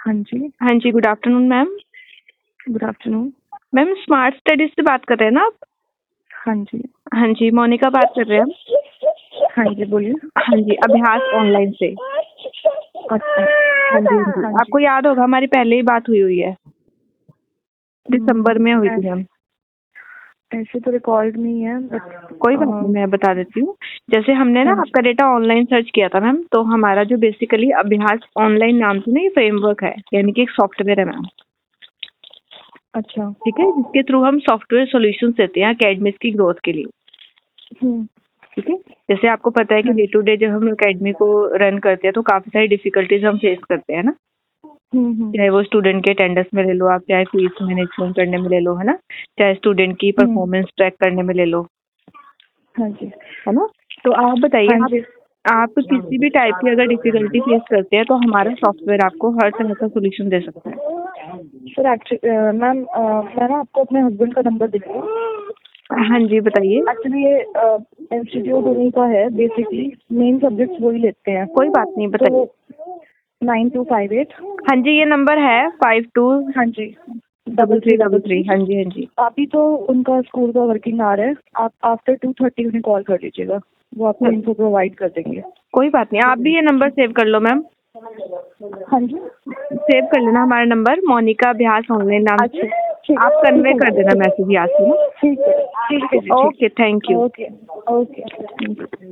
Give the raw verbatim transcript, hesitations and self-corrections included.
हाँ जी। हाँ जी, good afternoon ma'am. Good afternoon. Ma'am Smart Studies से बात कर रहे हैं ना आप? हाँ जी। हाँ जी, मोनिका बात कर रहे हैं हम। हाँ जी, बोलिए। हाँ जी, अभ्यास ऑनलाइन से। अच्छा। हाँ जी, हाँ जी। हाँ आपको जी। याद होगा हमारी पहले ही बात हुई हुई है, दिसंबर में हुई थी ऐस- मैम। ऐसे तो रिकॉर्ड नहीं है बट कोई बात नहीं, मैं बता देती हूँ। जैसे हमने ना हाँ जी। आपका डेटा ऑनलाइन सर्च किया था मैम, तो हमारा जो बेसिकली अभ्यास ऑनलाइन नाम से ना ये फ्रेमवर्क है, यानी कि एक सॉफ्टवेयर है मैम। अच्छा। ठीक है, जिसके थ्रू हम सॉफ्टवेयर सॉल्यूशंस देते हैं एकेडमिक्स की ग्रोथ के लिए। हम्म। ठीक है, जैसे आपको पता है कि हाँ। डे टू डे जब हम एकेडमी को रन करते हैं तो काफी सारी डिफिकल्टीज हम फेस करते हैं ना। हम्म हम्म चाहे वो स्टूडेंट के अटेंडेंस में ले लो आप, चाहे फीस मैनेजमेंट करने में ले लो, है ना, चाहे स्टूडेंट की हम्म, परफॉर्मेंस ट्रैक करने में ले लो, हाँ जी। है ना। तो आप बताइए, हाँ आप जी। आप किसी भी टाइप की अगर डिफिकल्टी फेस करते हैं तो हमारा सॉफ्टवेयर आपको हर तरह का सोल्यूशन दे सकता है। सर एक्चुअली मैम मैं ना आपको अपने हस्बैंड का नंबर देती हूँ। हाँ जी, बताइए। एक्चुअली ये इंस्टीट्यूट उन्हीं का है, बेसिकली मेन सब्जेक्ट्स वही लेते हैं। कोई बात नहीं, बताइए। Nine two five eight. हाँ जी, ये नंबर है फाइव टू हाँ जी। Double three double three. हाँ जी, हाँ जी। अभी तो उनका स्कूल का वर्किंग आ रहा है, आप आफ्टर टू थर्टी उन्हें कॉल कर लीजिएगा, वो आपको इनको प्रोवाइड कर देंगे। कोई बात नहीं, आप भी ये नंबर सेव कर लो मैम। हाँ जी। सेव कर लेना हमारा नंबर, मोनिका अभ्यास ऑनलाइन नाम से। ठीक आप है, कन्वे ठीक है, कर देना मैसेज यहाँ से ना। ठीक है, ठीक है जी, ठीक है। Okay, thank you. Okay okay.